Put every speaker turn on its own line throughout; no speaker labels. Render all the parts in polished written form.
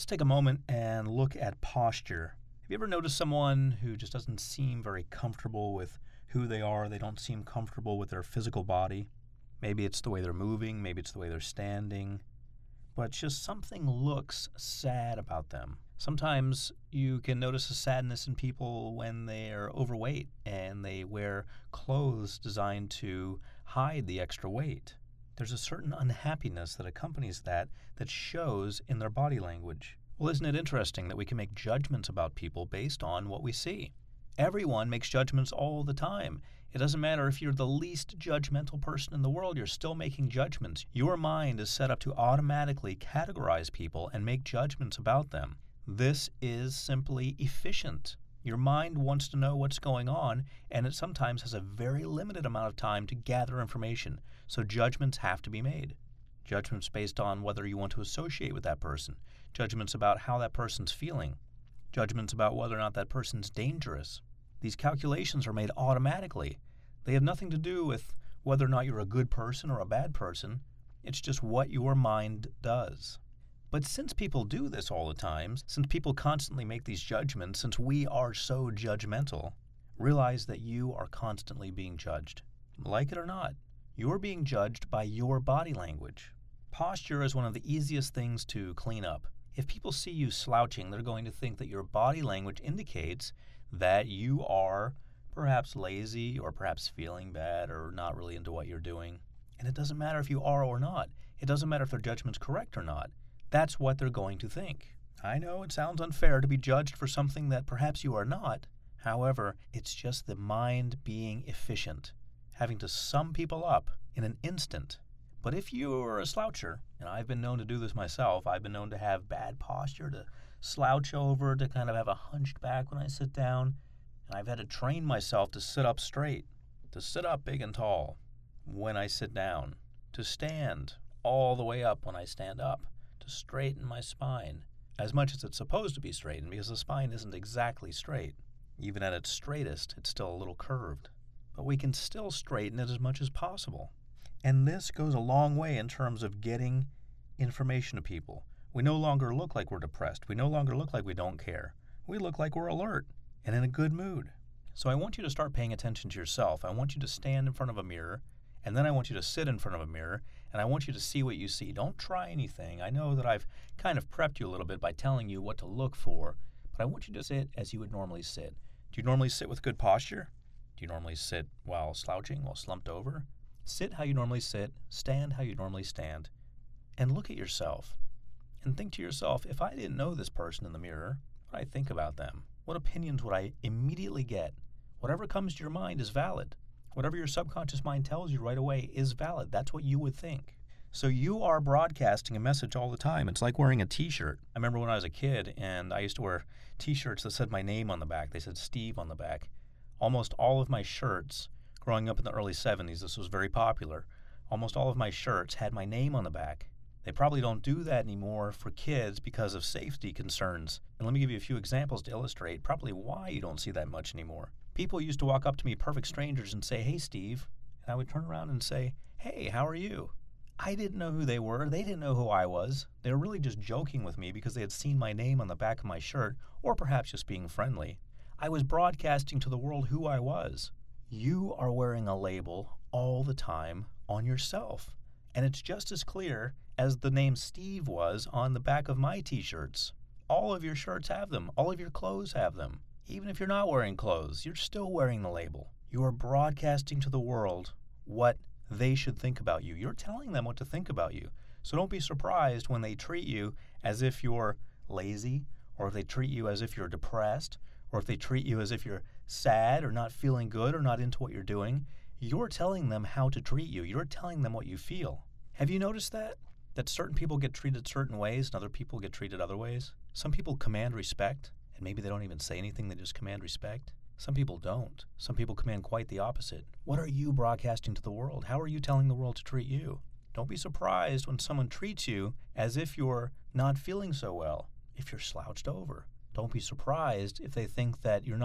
Let's take a moment and look at posture. Have you ever noticed someone who just doesn't seem very comfortable with who they are? They don't seem comfortable with their physical body. Maybe it's the way they're moving, maybe it's the way they're standing, but just something looks sad about them. Sometimes you can notice a sadness in people when they're overweight and they wear clothes designed to hide the extra weight. There's a certain unhappiness that accompanies that shows in their body language. Well, isn't it interesting that we can make judgments about people based on what we see? Everyone makes judgments all the time. It doesn't matter if you're the least judgmental person in the world, you're still making judgments. Your mind is set up to automatically categorize people and make judgments about them. This is simply efficient. Your mind wants to know what's going on, and it sometimes has a very limited amount of time to gather information, so judgments have to be made. Judgments based on whether you want to associate with that person, judgments about how that person's feeling, judgments about whether or not that person's dangerous. These calculations are made automatically. They have nothing to do with whether or not you're a good person or a bad person. It's just what your mind does. But since people do this all the time, since people constantly make these judgments, since we are so judgmental, realize that you are constantly being judged. Like it or not, you're being judged by your body language. Posture is one of the easiest things to clean up. If people see you slouching, they're going to think that your body language indicates that you are perhaps lazy or perhaps feeling bad or not really into what you're doing. And it doesn't matter if you are or not. It doesn't matter if their judgment's correct or not. That's what they're going to think. I know it sounds unfair to be judged for something that perhaps you are not. However, it's just the mind being efficient, having to sum people up in an instant. But if you're a sloucher, and I've been known to do this myself, I've been known to have bad posture, to slouch over, to kind of have a hunched back when I sit down, and I've had to train myself to sit up straight, to sit up big and tall when I sit down, to stand all the way up when I stand up, to straighten my spine as much as it's supposed to be straightened, because the spine isn't exactly straight. Even at its straightest, it's still a little curved. But we can still straighten it as much as possible. And this goes a long way in terms of getting information to people. We no longer look like we're depressed. We no longer look like we don't care. We look like we're alert and in a good mood. So I want you to start paying attention to yourself. I want you to stand in front of a mirror, and then I want you to sit in front of a mirror, and I want you to see what you see. Don't try anything. I know that I've kind of prepped you a little bit by telling you what to look for, but I want you to sit as you would normally sit. Do you normally sit with good posture? Do you normally sit while slouching, while slumped over? Sit how you normally sit, stand how you normally stand, and look at yourself. And think to yourself, if I didn't know this person in the mirror, what would I think about them? What opinions would I immediately get? Whatever comes to your mind is valid. Whatever your subconscious mind tells you right away is valid. That's what you would think. So you are broadcasting a message all the time. It's like wearing a t-shirt. I remember when I was a kid and I used to wear t-shirts that said my name on the back. They said Steve on the back. Almost all of my shirts, growing up in the early 70s, this was very popular. Almost all of my shirts had my name on the back. They probably don't do that anymore for kids because of safety concerns. And let me give you a few examples to illustrate probably why you don't see that much anymore. People used to walk up to me, perfect strangers, and say, "Hey, Steve." And I would turn around and say, "Hey, how are you?" I didn't know who they were. They didn't know who I was. They were really just joking with me because they had seen my name on the back of my shirt, or perhaps just being friendly. I was broadcasting to the world who I was. You are wearing a label all the time on yourself. And it's just as clear as the name Steve was on the back of my t-shirts. All of your shirts have them. All of your clothes have them. Even if you're not wearing clothes, you're still wearing the label. You are broadcasting to the world what they should think about you. You're telling them what to think about you. So don't be surprised when they treat you as if you're lazy, or if they treat you as if you're depressed, or if they treat you as if you're sad or not feeling good or not into what you're doing. You're telling them how to treat you. You're telling them what you feel. Have you noticed that? That certain people get treated certain ways and other people get treated other ways? Some people command respect, and maybe they don't even say anything, they just command respect. Some people don't. Some people command quite the opposite. What are you broadcasting to the world? How are you telling the world to treat you? Don't be surprised when someone treats you as if you're not feeling so well, if you're slouched over. Don't be surprised if they think that you're not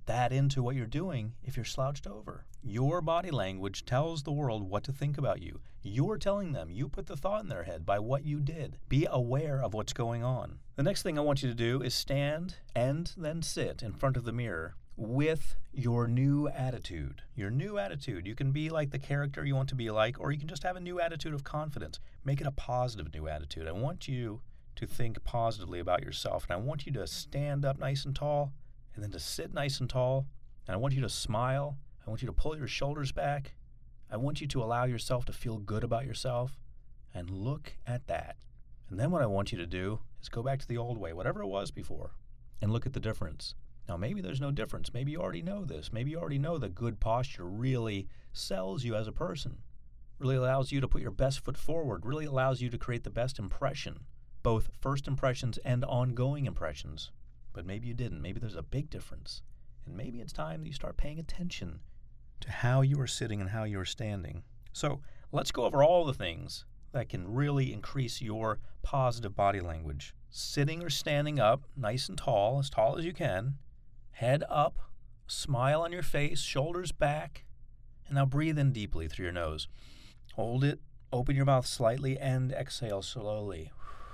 that into what you're doing if you're slouched over. Your body language tells the world what to think about you. You're telling them. You put the thought in their head by what you did. Be aware of what's going on. The next thing I want you to do is stand and then sit in front of the mirror with your new attitude. Your new attitude. You can be like the character you want to be like, or you can just have a new attitude of confidence. Make it a positive new attitude. I want you to think positively about yourself, and I want you to stand up nice and tall, and then to sit nice and tall, and I want you to smile. I want you to pull your shoulders back. I want you to allow yourself to feel good about yourself, and look at that. And then what I want you to do is go back to the old way, whatever it was before, and look at the difference. Now, maybe there's no difference. Maybe you already know this. Maybe you already know that good posture really sells you as a person, really allows you to put your best foot forward, really allows you to create the best impression, both first impressions and ongoing impressions. But maybe you didn't. Maybe there's a big difference. And maybe it's time that you start paying attention to how you are sitting and how you are standing. So let's go over all the things that can really increase your positive body language. Sitting or standing up, nice and tall as you can. Head up, smile on your face, shoulders back, and now breathe in deeply through your nose. Hold it, open your mouth slightly, and exhale slowly.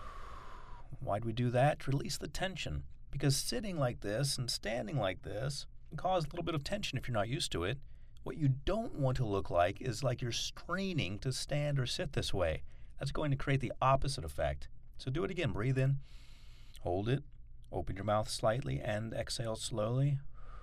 Why do we do that? To release the tension. Because sitting like this and standing like this can cause a little bit of tension if you're not used to it. What you don't want to look like is like you're straining to stand or sit this way. That's going to create the opposite effect. So do it again. Breathe in, hold it, open your mouth slightly, and exhale slowly.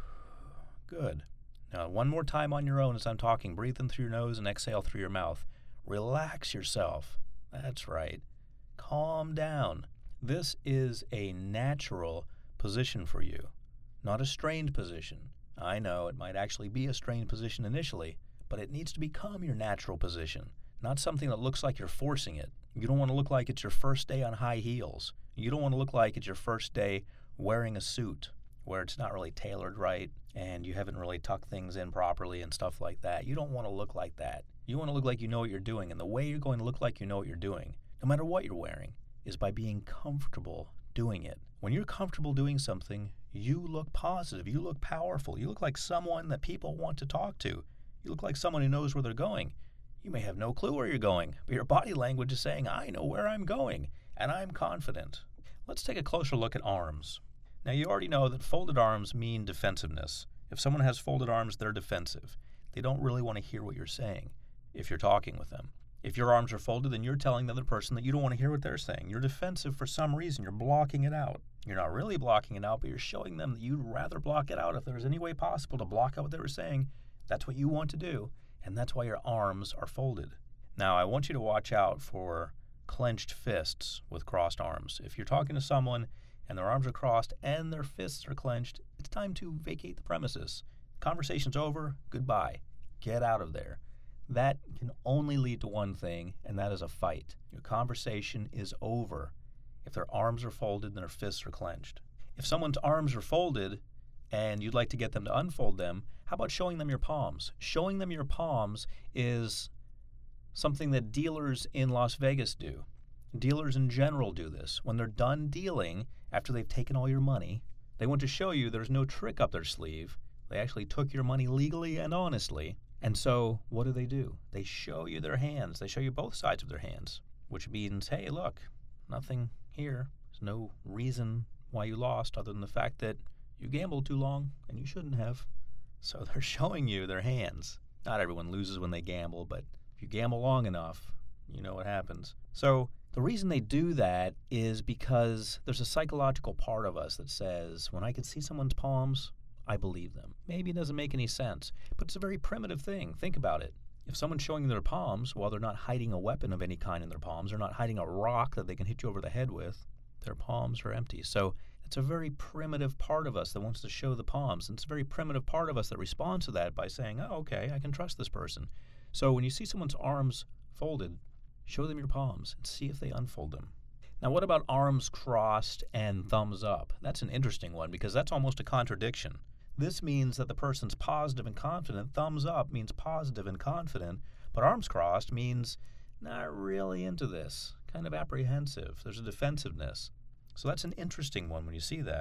Good. Now, one more time on your own as I'm talking. Breathe in through your nose and exhale through your mouth. Relax yourself. That's right. Calm down. This is a natural position for you, not a strained position. I know it might actually be a strained position initially, but it needs to become your natural position, not something that looks like you're forcing it. You don't want to look like it's your first day on high heels. You don't want to look like it's your first day wearing a suit where it's not really tailored right and you haven't really tucked things in properly and stuff like that. You don't want to look like that. You want to look like you know what you're doing, and the way you're going to look like you know what you're doing, no matter what you're wearing, is by being comfortable doing it. When you're comfortable doing something, you look positive, you look powerful, you look like someone that people want to talk to. You look like someone who knows where they're going. You may have no clue where you're going, but your body language is saying, I know where I'm going, and I'm confident. Let's take a closer look at arms. Now, you already know that folded arms mean defensiveness. If someone has folded arms, they're defensive. They don't really want to hear what you're saying if you're talking with them. If your arms are folded, then you're telling the other person that you don't want to hear what they're saying. You're defensive for some reason. You're blocking it out. You're not really blocking it out, but you're showing them that you'd rather block it out. If there's any way possible to block out what they were saying, that's what you want to do, and that's why your arms are folded. Now, I want you to watch out for clenched fists with crossed arms. If you're talking to someone and their arms are crossed and their fists are clenched, it's time to vacate the premises. Conversation's over. Goodbye. Get out of there. That can only lead to one thing, and that is a fight. Your conversation is over if their arms are folded and their fists are clenched. If someone's arms are folded and you'd like to get them to unfold them, how about showing them your palms? Showing them your palms is something that dealers in Las Vegas do. Dealers in general do this. When they're done dealing, after they've taken all your money, they want to show you there's no trick up their sleeve. They actually took your money legally and honestly. And so what do? They show you their hands. They show you both sides of their hands, which means, hey, look, nothing here. There's no reason why you lost other than the fact that you gambled too long and you shouldn't have. So they're showing you their hands. Not everyone loses when they gamble, but if you gamble long enough, you know what happens. So the reason they do that is because there's a psychological part of us that says, when I can see someone's palms, I believe them. Maybe it doesn't make any sense, but it's a very primitive thing. Think about it. If someone's showing their palms, while they're not hiding a weapon of any kind in their palms, they're not hiding a rock that they can hit you over the head with, their palms are empty. So it's a very primitive part of us that wants to show the palms. And it's a very primitive part of us that responds to that by saying, oh, okay, I can trust this person. So when you see someone's arms folded, show them your palms and see if they unfold them. Now, what about arms crossed and thumbs up? That's an interesting one because that's almost a contradiction. This means that the person's positive and confident. Thumbs up means positive and confident, but arms crossed means not really into this, kind of apprehensive. There's a defensiveness. So that's an interesting one when you see that.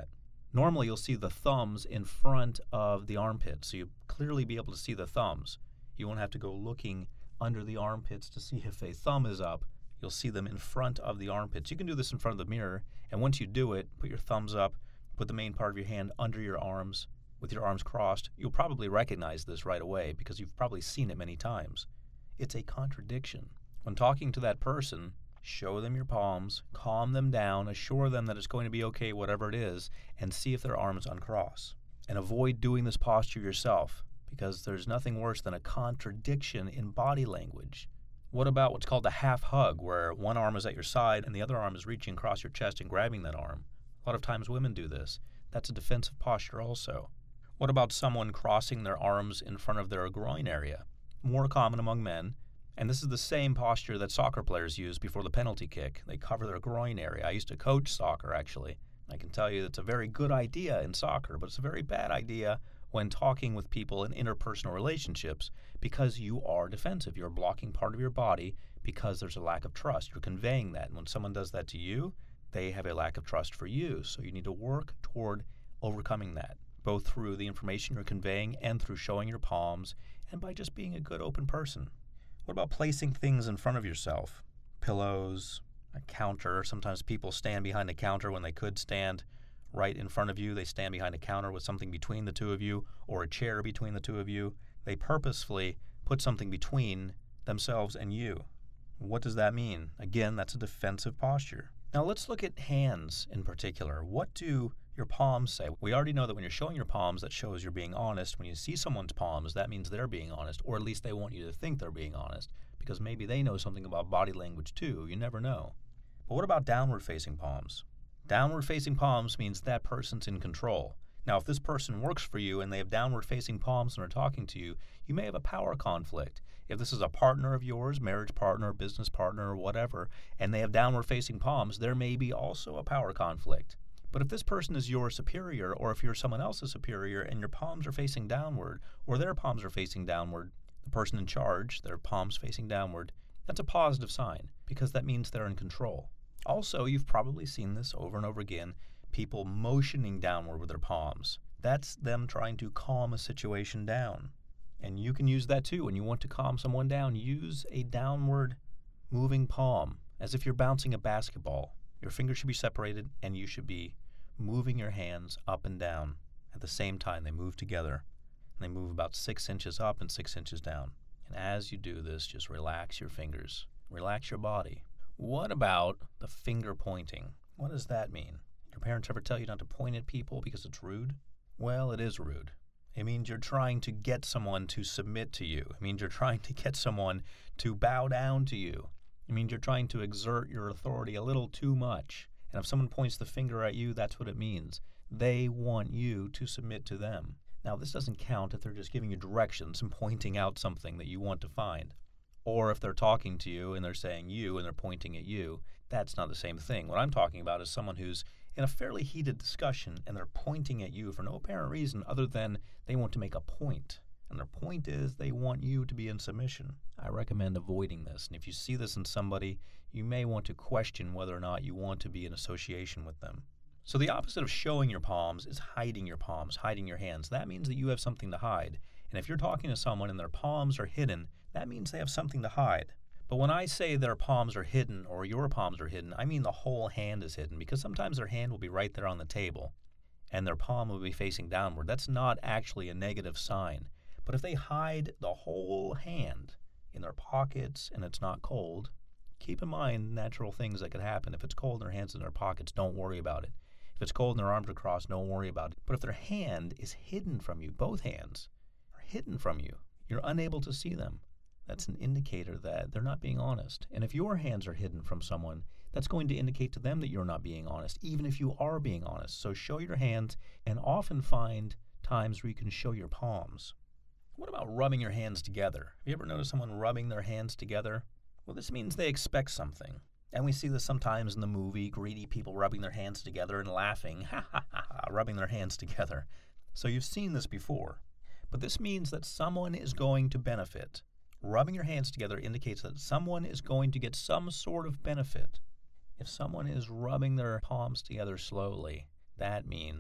Normally, you'll see the thumbs in front of the armpits, so you'll clearly be able to see the thumbs. You won't have to go looking under the armpits to see if a thumb is up. You'll see them in front of the armpits. You can do this in front of the mirror, and once you do it, put your thumbs up, put the main part of your hand under your arms with your arms crossed. You'll probably recognize this right away because you've probably seen it many times. It's a contradiction. When talking to that person, show them your palms, calm them down, assure them that it's going to be okay, whatever it is, and see if their arms uncross. And avoid doing this posture yourself, because there's nothing worse than a contradiction in body language. What about what's called a half hug, where one arm is at your side and the other arm is reaching across your chest and grabbing that arm? A lot of times women do this. That's a defensive posture also. What about someone crossing their arms in front of their groin area? More common among men. And this is the same posture that soccer players use before the penalty kick. They cover their groin area. I used to coach soccer, actually. I can tell you it's a very good idea in soccer, but it's a very bad idea when talking with people in interpersonal relationships because you are defensive. You're blocking part of your body because there's a lack of trust. You're conveying that. And when someone does that to you, they have a lack of trust for you. So you need to work toward overcoming that, both through the information you're conveying and through showing your palms and by just being a good open person. What about placing things in front of yourself? Pillows, a counter. Sometimes people stand behind a counter when they could stand right in front of you. They stand behind a counter with something between the two of you or a chair between the two of you. They purposefully put something between themselves and you. What does that mean? Again, that's a defensive posture. Now let's look at hands in particular. What do your palms say? We already know that when you're showing your palms, that shows you're being honest. When you see someone's palms, that means they're being honest, or at least they want you to think they're being honest, because maybe they know something about body language too. You never know. But what about downward-facing palms? Downward-facing palms means that person's in control. Now, if this person works for you and they have downward-facing palms and are talking to you, you may have a power conflict. If this is a partner of yours, marriage partner, business partner, or whatever, and they have downward-facing palms, there may be also a power conflict. But if this person is your superior, or if you're someone else's superior and your palms are facing downward, or their palms are facing downward, the person in charge, their palms facing downward, that's a positive sign because that means they're in control. Also, you've probably seen this over and over again, people motioning downward with their palms. That's them trying to calm a situation down. And you can use that too. When you want to calm someone down, use a downward moving palm as if you're bouncing a basketball. Your fingers should be separated and you should be moving your hands up and down at the same time. They move together and they move about 6 inches up and 6 inches down. And as you do this, just relax your fingers, relax your body. What about the finger pointing? What does that mean? Your parents ever tell you not to point at people because it's rude? Well, it is rude. It means you're trying to get someone to submit to you. It means you're trying to get someone to bow down to you. It means you're trying to exert your authority a little too much. And if someone points the finger at you, that's what it means. They want you to submit to them. Now, this doesn't count if they're just giving you directions and pointing out something that you want to find. Or if they're talking to you and they're saying you and they're pointing at you. That's not the same thing. What I'm talking about is someone who's in a fairly heated discussion and they're pointing at you for no apparent reason other than they want to make a point. And their point is they want you to be in submission. I recommend avoiding this. And if you see this in somebody, you may want to question whether or not you want to be in association with them. So the opposite of showing your palms is hiding your palms, hiding your hands. That means that you have something to hide. And if you're talking to someone and their palms are hidden, that means they have something to hide. But when I say their palms are hidden or your palms are hidden, I mean the whole hand is hidden, because sometimes their hand will be right there on the table and their palm will be facing downward. That's not actually a negative sign. But if they hide the whole hand in their pockets and it's not cold, keep in mind natural things that could happen. If it's cold and their hand's in their pockets, don't worry about it. If it's cold and their arms are crossed, don't worry about it. But if their hand is hidden from you, both hands are hidden from you, you're unable to see them, that's an indicator that they're not being honest. And if your hands are hidden from someone, that's going to indicate to them that you're not being honest, even if you are being honest. So show your hands and often find times where you can show your palms. What about rubbing your hands together? Have you ever noticed someone rubbing their hands together? Well, this means they expect something. And we see this sometimes in the movie, greedy people rubbing their hands together and laughing, ha ha ha ha, rubbing their hands together. So you've seen this before. But this means that someone is going to benefit. Rubbing your hands together indicates that someone is going to get some sort of benefit. If someone is rubbing their palms together slowly, that means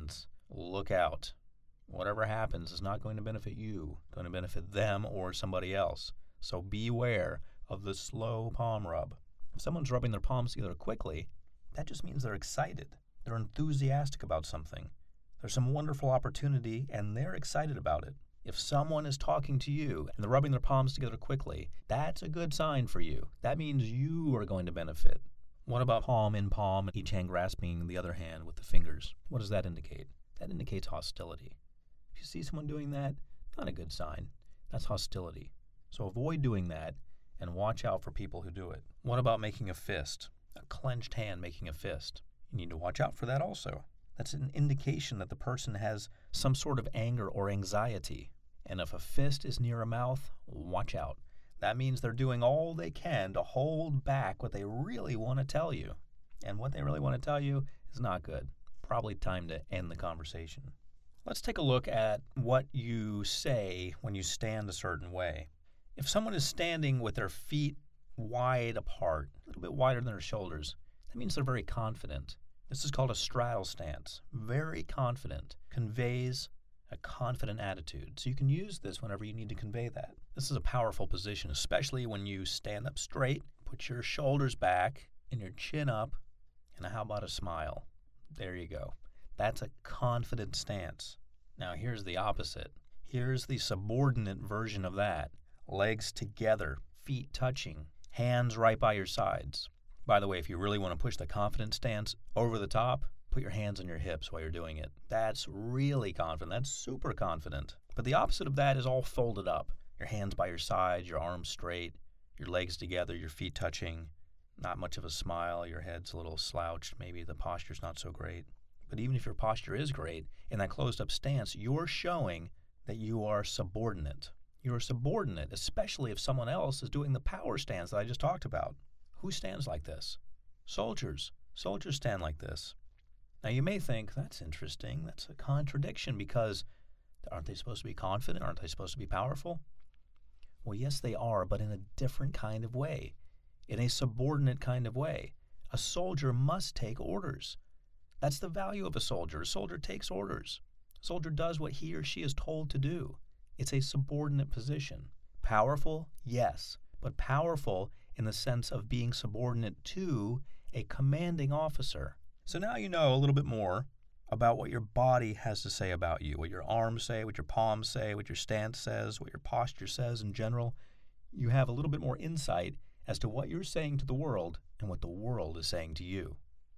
look out. Whatever happens is not going to benefit you, going to benefit them or somebody else. So beware of the slow palm rub. If someone's rubbing their palms together quickly, that just means they're excited. They're enthusiastic about something. There's some wonderful opportunity, and they're excited about it. If someone is talking to you and they're rubbing their palms together quickly, that's a good sign for you. That means you are going to benefit. What about palm in palm, each hand grasping the other hand with the fingers? What does that indicate? That indicates hostility. If you see someone doing that, not a good sign. That's hostility. So avoid doing that and watch out for people who do it. What about making a fist? A clenched hand making a fist. You need to watch out for that also. That's an indication that the person has some sort of anger or anxiety. And if a fist is near a mouth, watch out. That means they're doing all they can to hold back what they really want to tell you. And what they really want to tell you is not good. Probably time to end the conversation. Let's take a look at what you say when you stand a certain way. If someone is standing with their feet wide apart, a little bit wider than their shoulders, that means they're very confident. This is called a straddle stance. Very confident. Conveys a confident attitude. So you can use this whenever you need to convey that. This is a powerful position, especially when you stand up straight, put your shoulders back and your chin up, and how about a smile? There you go. That's a confident stance. Now here's the opposite. Here's the subordinate version of that. Legs together, feet touching, hands right by your sides. By the way, if you really want to push the confident stance over the top, put your hands on your hips while you're doing it. That's really confident. That's super confident. But the opposite of that is all folded up. Your hands by your sides, your arms straight, your legs together, your feet touching. Not much of a smile. Your head's a little slouched. Maybe the posture's not so great. But even if your posture is great, in that closed-up stance, you're showing that you are subordinate. You're subordinate, especially if someone else is doing the power stance that I just talked about. Who stands like this? Soldiers. Soldiers stand like this. Now you may think, that's interesting. That's a contradiction because aren't they supposed to be confident? Aren't they supposed to be powerful? Well, yes, they are, but in a different kind of way. In a subordinate kind of way. A soldier must take orders. That's the value of a soldier. A soldier takes orders. A soldier does what he or she is told to do. It's a subordinate position. Powerful? Yes, but powerful in the sense of being subordinate to a commanding officer. So now you know a little bit more about what your body has to say about you, what your arms say, what your palms say, what your stance says, what your posture says in general. You have a little bit more insight as to what you're saying to the world and what the world is saying to you.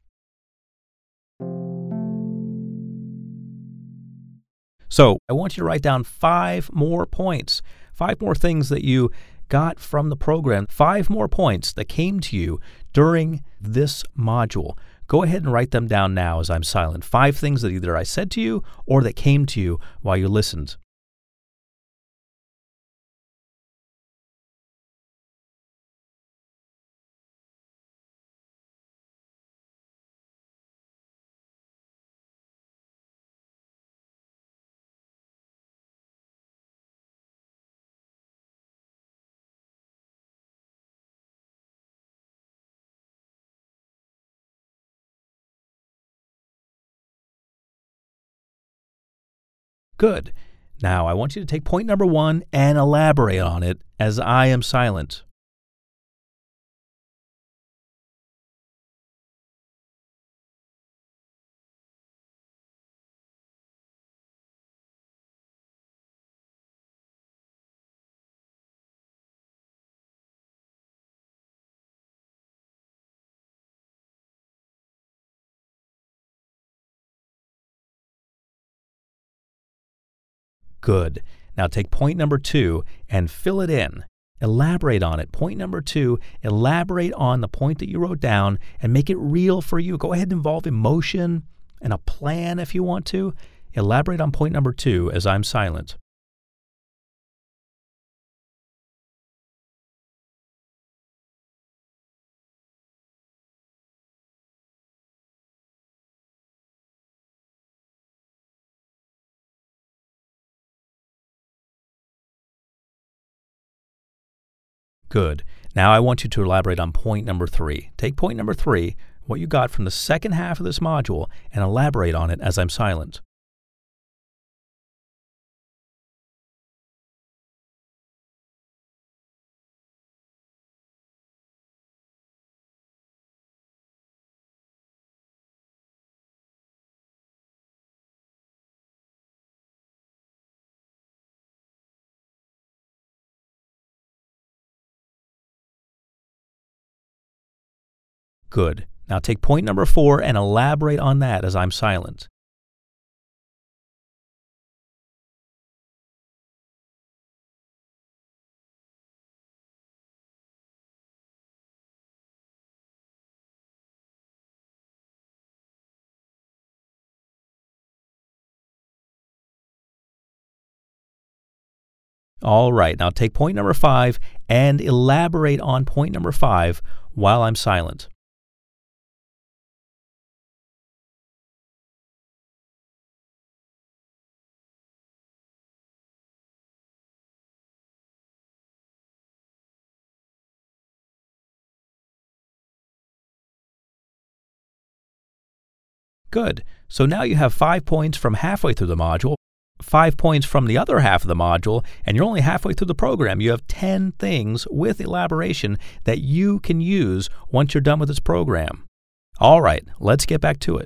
So I want you to write down 5 more points, 5 more things that you got from the program, 5 more points that came to you during this module. Go ahead and write them down now as I'm silent. 5 things that either I said to you or that came to you while you listened. Good. Now I want you to take point number 1 and elaborate on it as I am silent. Good. Now take point number 2 and fill it in. Elaborate on it. Point number 2, elaborate on the point that you wrote down and make it real for you. Go ahead and involve emotion and a plan if you want to. Elaborate on point number 2 as I'm silent. Good. Now I want you to elaborate on point number 3. Take point number 3, what you got from the second half of this module, and elaborate on it as I'm silent. Good. Now take point number 4 and elaborate on that as I'm silent. All right, now take point number 5 and elaborate on point number 5 while I'm silent. Good. So now you have 5 points from halfway through the module, 5 points from the other half of the module, and you're only halfway through the program. You have 10 things with elaboration that you can use once you're done with this program. All right, let's get back to it.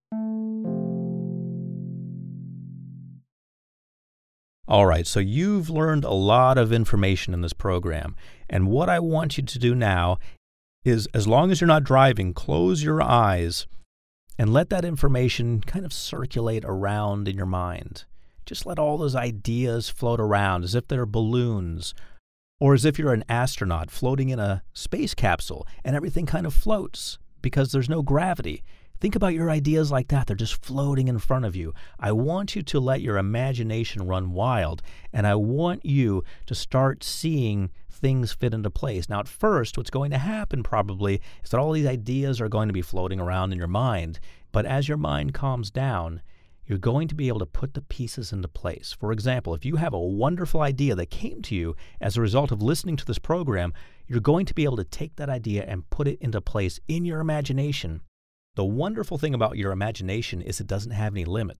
All right, so you've learned a lot of information in this program, and what I want you to do now is, as long as you're not driving, close your eyes and let that information kind of circulate around in your mind. Just let all those ideas float around as if they're balloons, or as if you're an astronaut floating in a space capsule and everything kind of floats because there's no gravity. Think about your ideas like that. They're just floating in front of you. I want you to let your imagination run wild, and I want you to start seeing things fit into place. Now, at first, what's going to happen probably is that all these ideas are going to be floating around in your mind. But as your mind calms down, you're going to be able to put the pieces into place. For example, if you have a wonderful idea that came to you as a result of listening to this program, you're going to be able to take that idea and put it into place in your imagination. The wonderful thing about your imagination is it doesn't have any limit.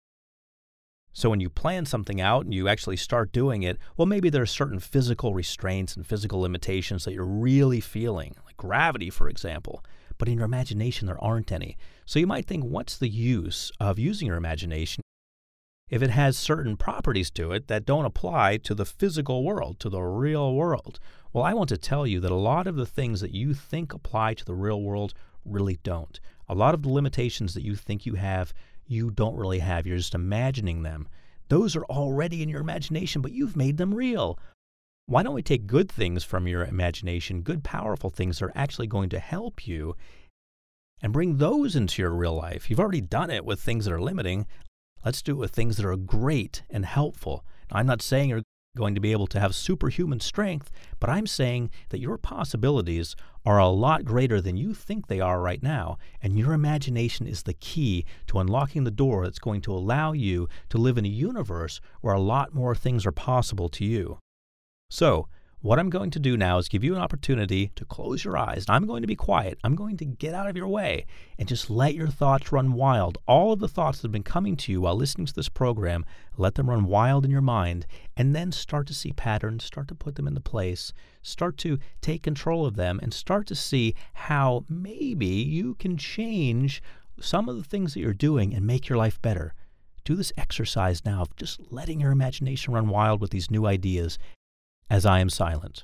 So when you plan something out and you actually start doing it, well, maybe there are certain physical restraints and physical limitations that you're really feeling, like gravity, for example. But in your imagination, there aren't any. So you might think, what's the use of using your imagination if it has certain properties to it that don't apply to the physical world, to the real world? Well, I want to tell you that a lot of the things that you think apply to the real world really don't. A lot of the limitations that you think you have, you don't really have. You're just imagining them. Those are already in your imagination, but you've made them real. Why don't we take good things from your imagination, good, powerful things that are actually going to help you, and bring those into your real life? You've already done it with things that are limiting. Let's do it with things that are great and helpful. Now, I'm not saying you're going to be able to have superhuman strength, but I'm saying that your possibilities are a lot greater than you think they are right now, and your imagination is the key to unlocking the door that's going to allow you to live in a universe where a lot more things are possible to you. So, what I'm going to do now is give you an opportunity to close your eyes. And I'm going to be quiet. I'm going to get out of your way and just let your thoughts run wild. All of the thoughts that have been coming to you while listening to this program, let them run wild in your mind, and then start to see patterns, start to put them into place, start to take control of them, and start to see how maybe you can change some of the things that you're doing and make your life better. Do this exercise now of just letting your imagination run wild with these new ideas as I am silent.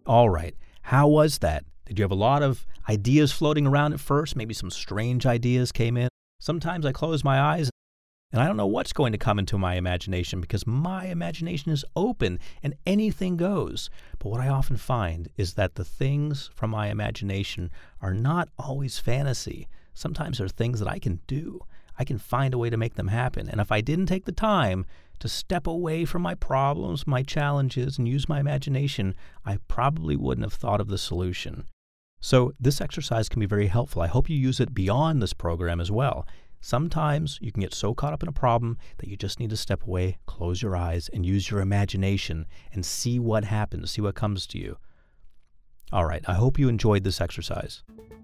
All right. How was that? Did you have a lot of ideas floating around at first? Maybe some strange ideas came in. Sometimes I close my eyes and I don't know what's going to come into my imagination because my imagination is open and anything goes. But what I often find is that the things from my imagination are not always fantasy. Sometimes they're things that I can do. I can find a way to make them happen. And if I didn't take the time to step away from my problems, my challenges, and use my imagination, I probably wouldn't have thought of the solution. So this exercise can be very helpful. I hope you use it beyond this program as well. Sometimes you can get so caught up in a problem that you just need to step away, close your eyes, and use your imagination and see what happens, see what comes to you. All right, I hope you enjoyed this exercise.